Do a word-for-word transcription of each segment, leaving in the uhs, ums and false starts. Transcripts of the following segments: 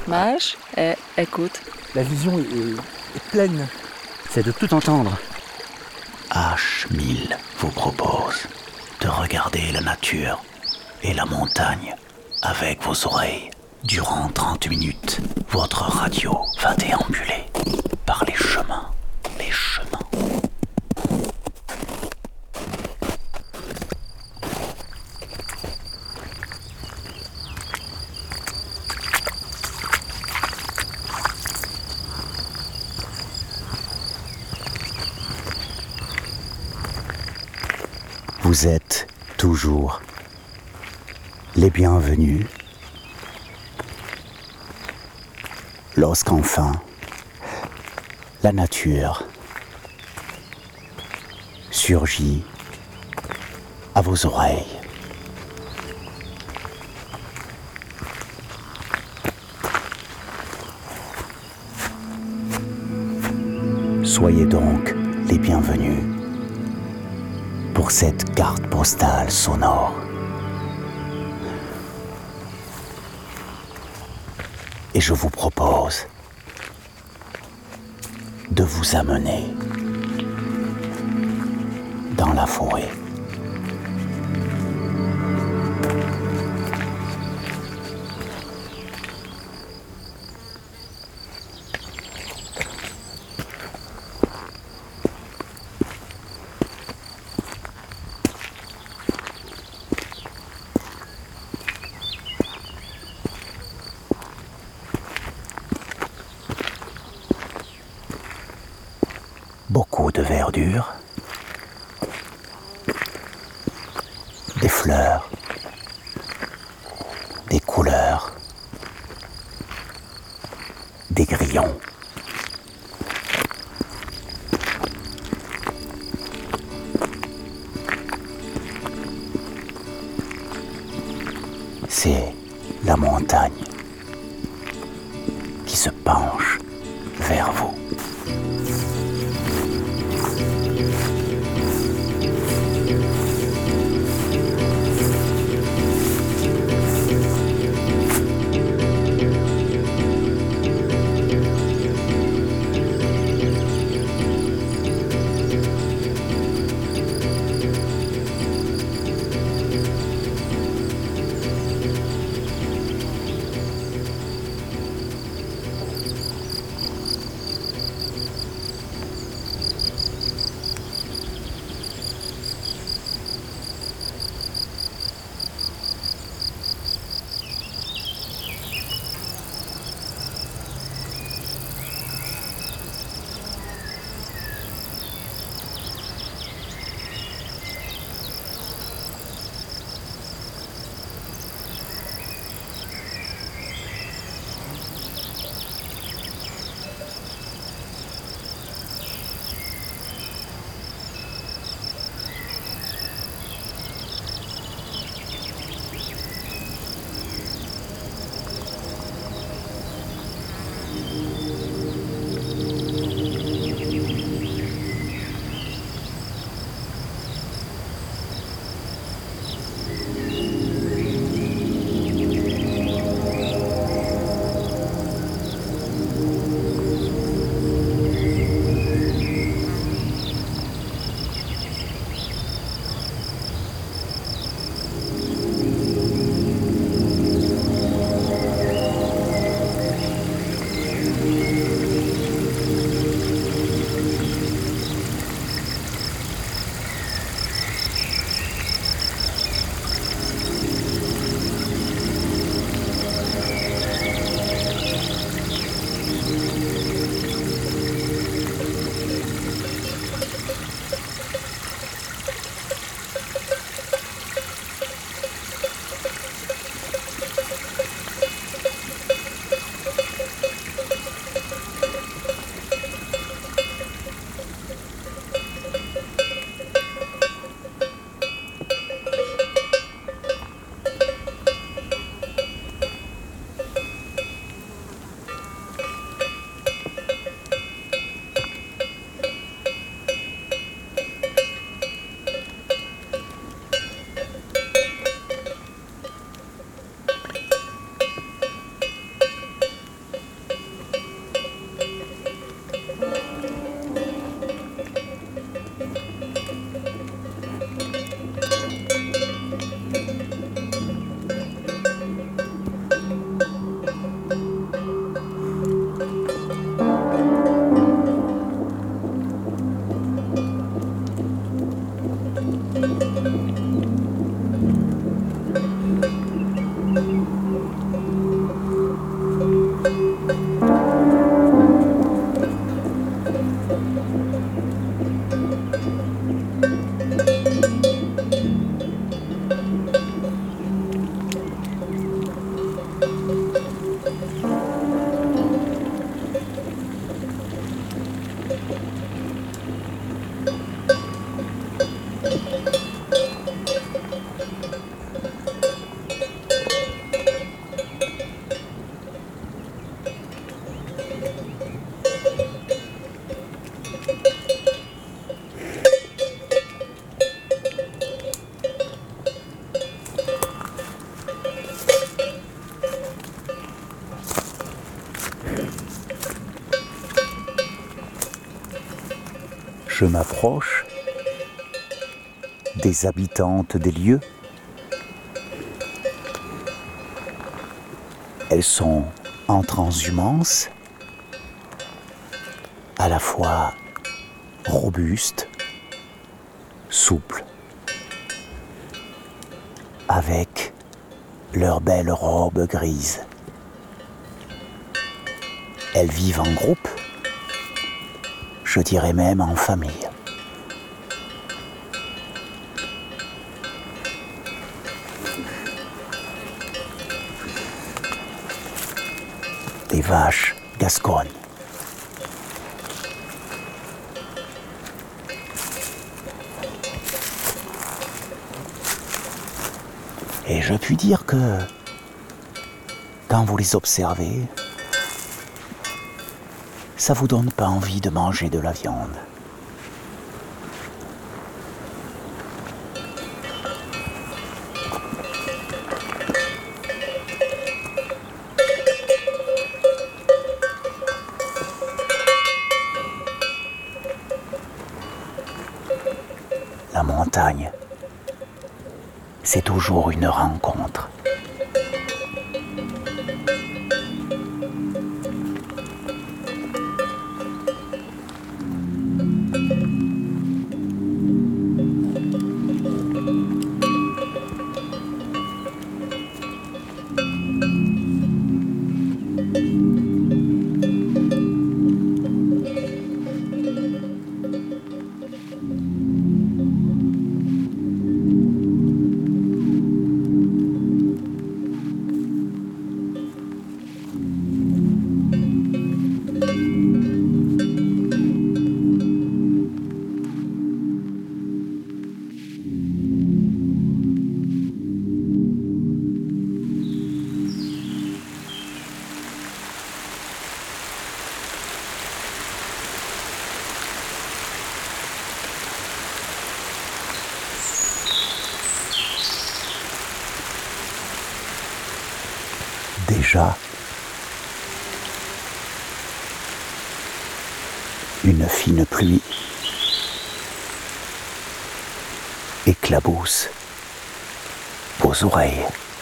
Marche et écoute. La vision est, est, est pleine. C'est de tout entendre. H mille vous propose de regarder la nature et la montagne avec vos oreilles. Durant trente minutes, votre radio va déambuler par les chemins, les chemins. Vous êtes toujours les bienvenus lorsqu'enfin la nature surgit à vos oreilles. Soyez donc les bienvenus pour cette carte postale sonore. Et je vous propose de vous amener dans la forêt. Beaucoup de verdure, des fleurs, des couleurs, des grillons. C'est la montagne qui se penche vers vous. Je m'approche des habitantes des lieux. Elles sont en transhumance, à la fois robustes, souples, avec leurs belles robes grises. Elles vivent en groupe, je dirais même en famille. Des vaches gasconnes. Et je puis dire que quand vous les observez, ça vous donne pas envie de manger de la viande. La montagne, c'est toujours une rencontre. Déjà, une fine pluie éclabousse vos oreilles.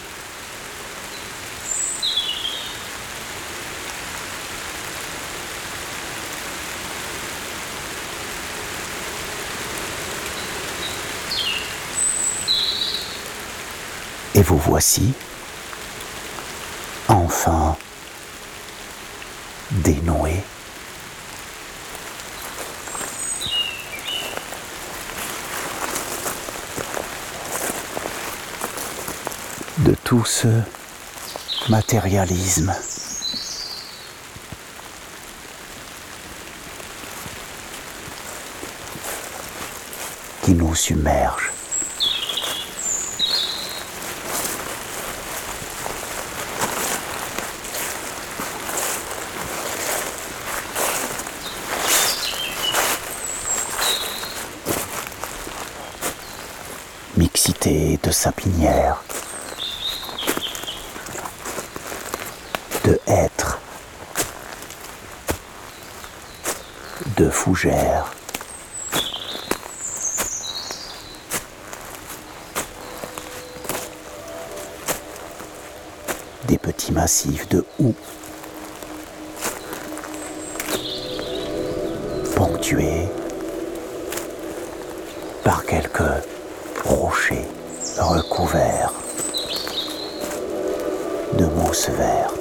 Et vous voici enfin dénoué. De tout ce matérialisme qui nous submerge. Mixité de sapinières, de hêtres, de fougères, des petits massifs de houx, ponctués par quelques rochers recouverts de mousse verte.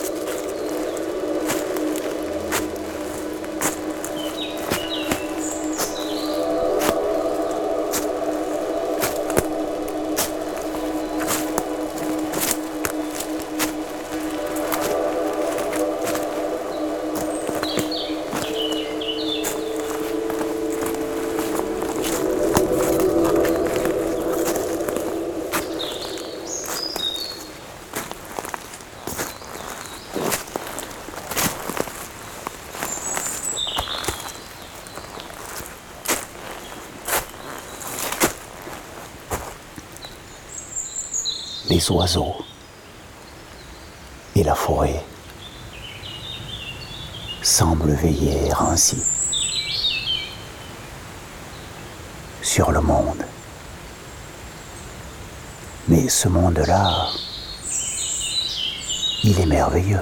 Les oiseaux et la forêt semblent veiller ainsi. sur le monde. Mais ce monde-là, il est merveilleux.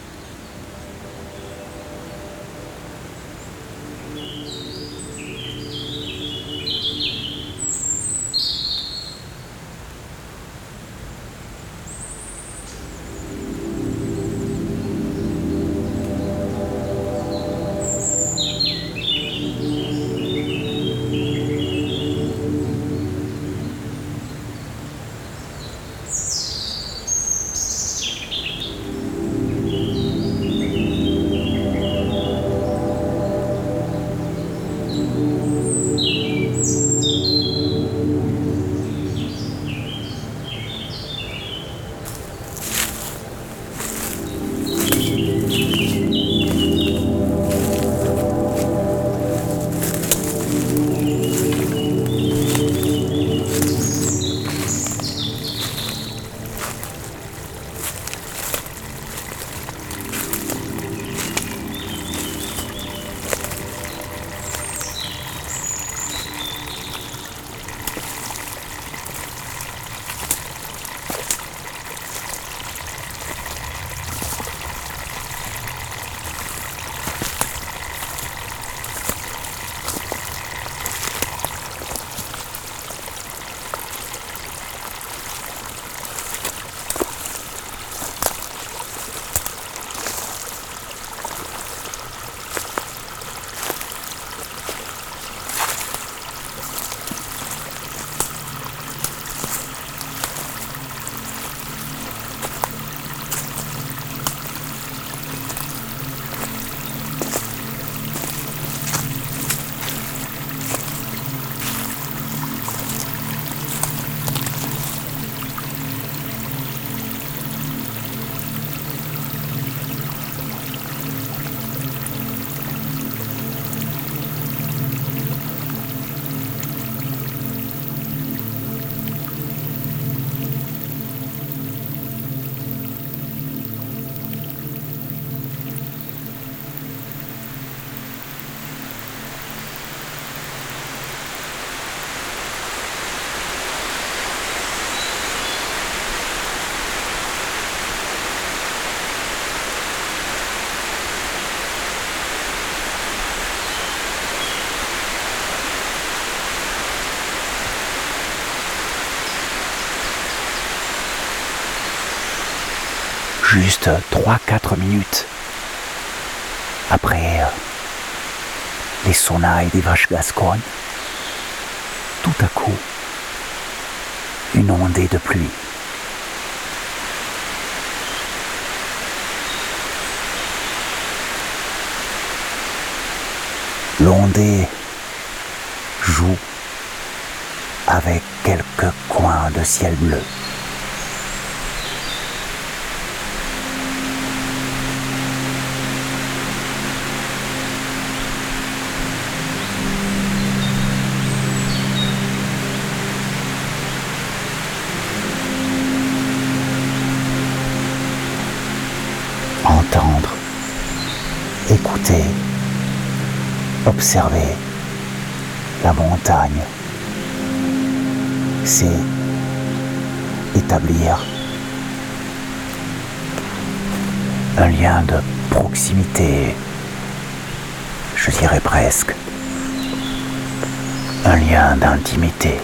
Juste trois quatre minutes après euh, les sonnailles des vaches gasconnes, tout à coup, une ondée de pluie. L'ondée joue avec quelques coins de ciel bleu. Entendre, écouter, observer la montagne, c'est établir un lien de proximité, je dirais presque, un lien d'intimité.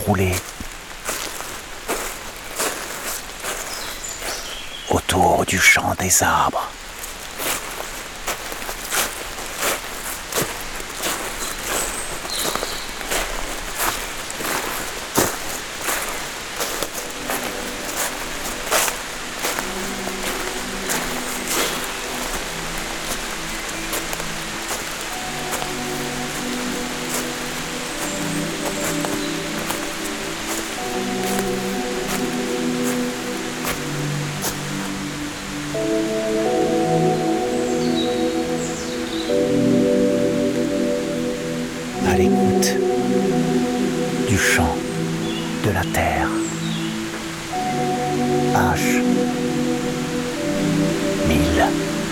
rouler autour du champ des arbres. À l'écoute du chant de la terre. H mille.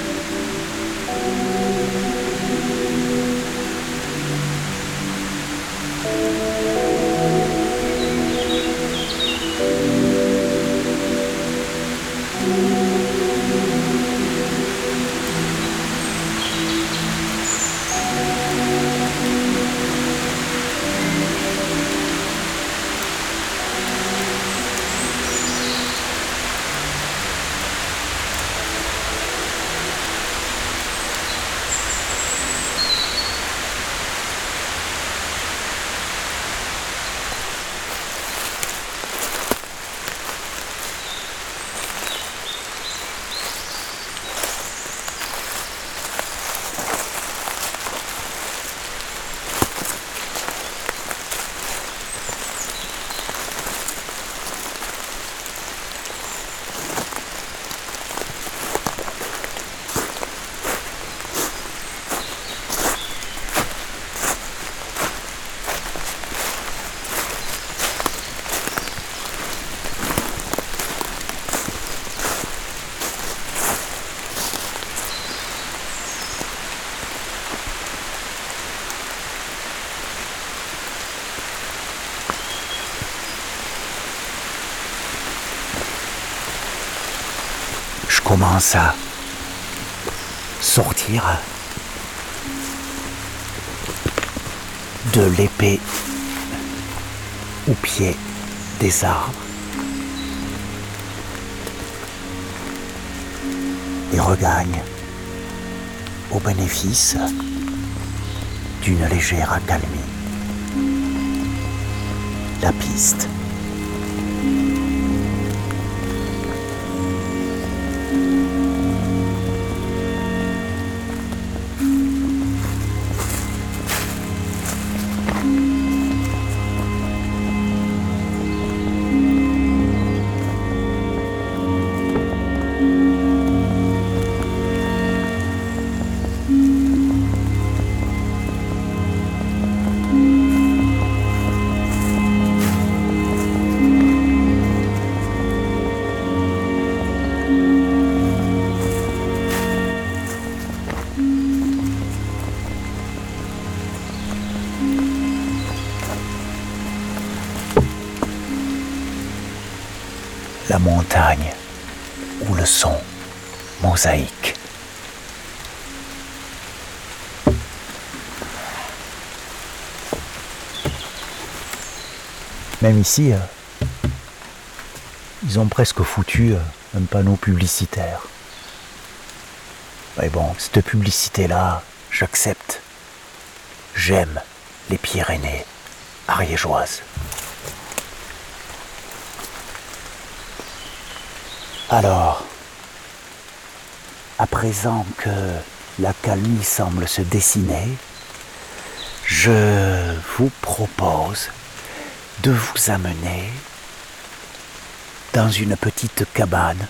Je commence à sortir de l'épée au pied des arbres et regagne au bénéfice d'une légère accalmie la piste. La montagne ou le son mosaïque. Même ici, euh, ils ont presque foutu euh, un panneau publicitaire. Mais bon, cette publicité-là, j'accepte. J'aime les Pyrénées ariégeoises. Alors, à présent que l'accalmie semble se dessiner, je vous propose de vous amener dans une petite cabane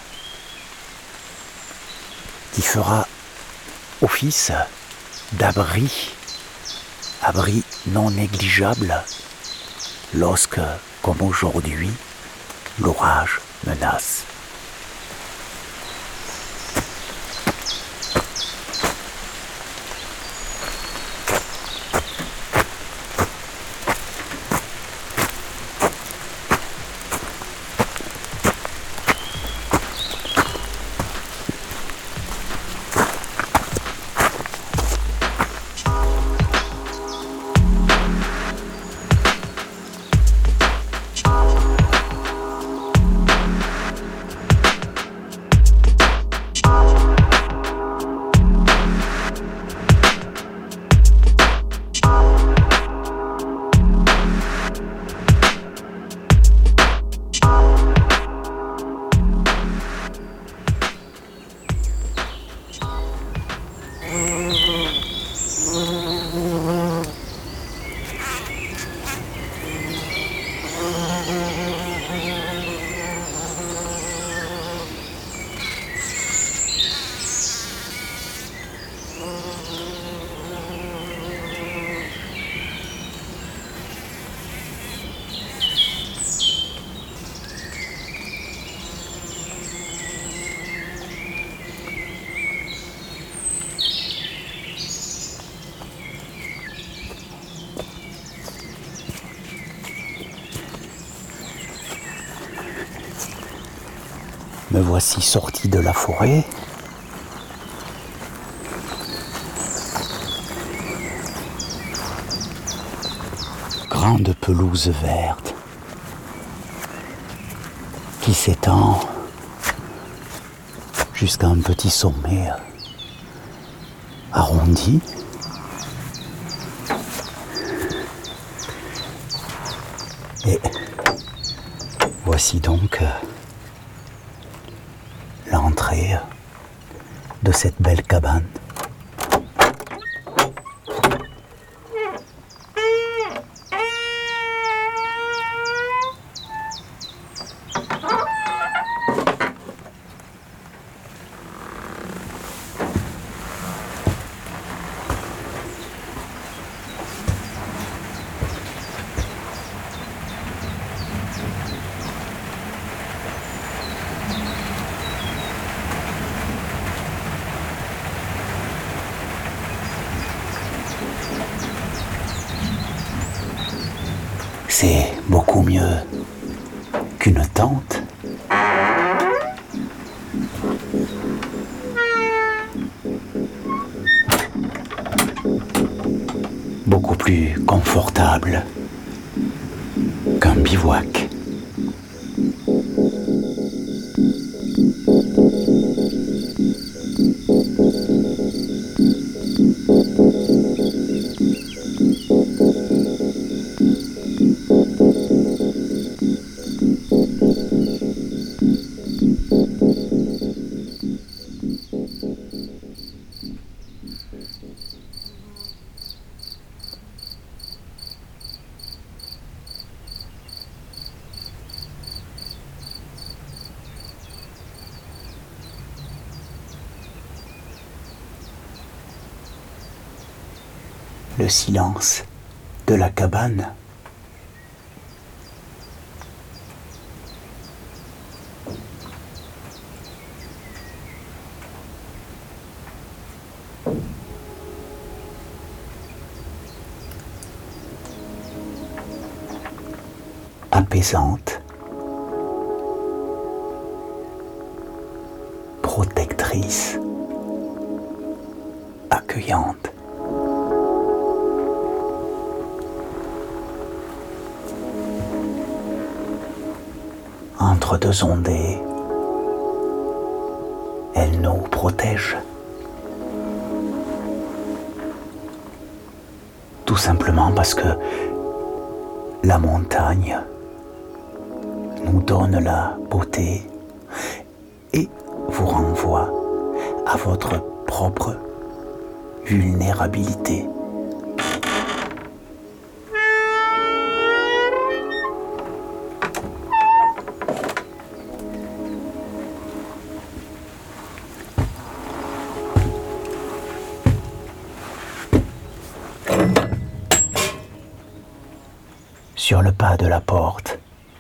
qui fera office d'abri, abri non négligeable lorsque, comme aujourd'hui, l'orage menace. Me voici sorti de la forêt. Grande pelouse verte qui s'étend jusqu'à un petit sommet arrondi. Et voici donc l'entrée de cette belle cabane. C'est beaucoup mieux qu'une tente. Beaucoup plus confortable qu'un bivouac. Le silence de la cabane. Apaisante, protectrice, accueillante. Entre deux ondées, elle nous protège. Tout simplement parce que la montagne nous donne la beauté et vous renvoie à votre propre vulnérabilité. Sur le pas de la porte,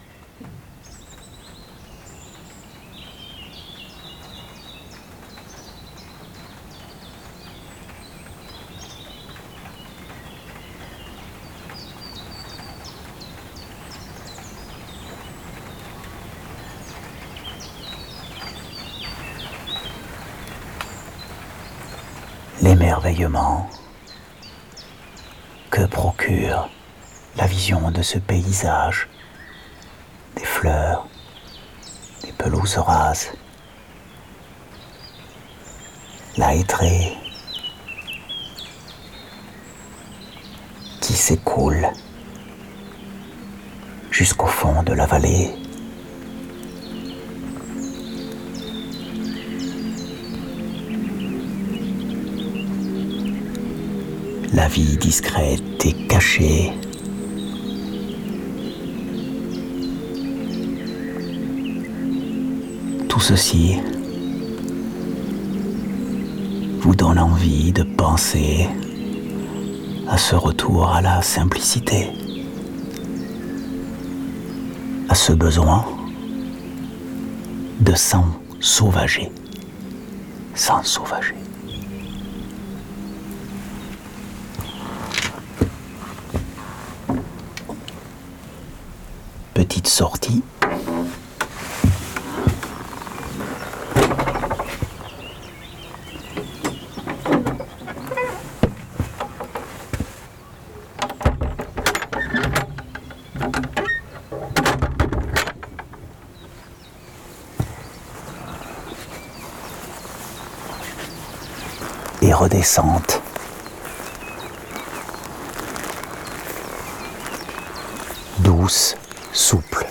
l'émerveillement que procure la vision de ce paysage, des fleurs, des pelouses rases, la hêtraie qui s'écoule jusqu'au fond de la vallée. La vie discrète et cachée. Tout ceci vous donne envie de penser à ce retour à la simplicité, à ce besoin de s'ensauvager, s'ensauvager. Petite sortie et redescente. Douce, souple.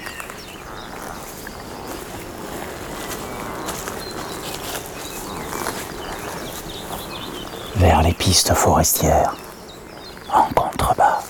Vers les pistes forestières, en contrebas.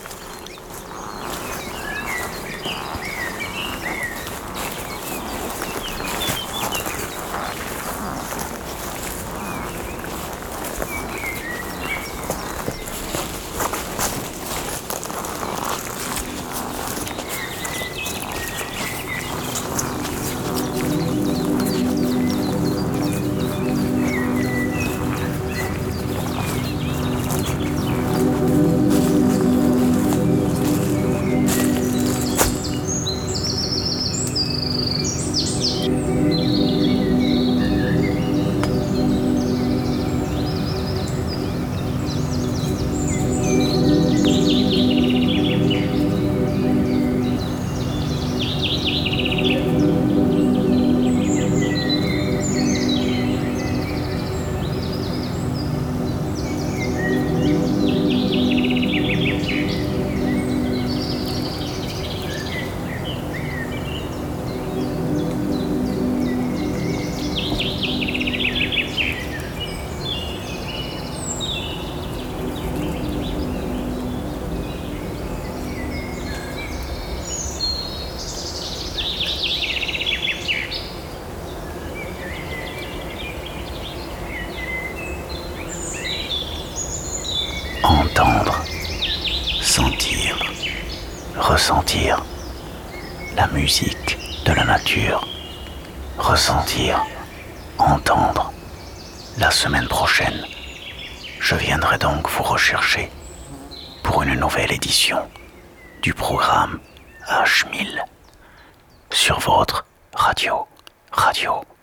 Entendre, sentir, ressentir la musique de la nature. Ressentir, entendre. La semaine prochaine, je viendrai donc vous rechercher pour une nouvelle édition du programme H mille sur votre radio, radio.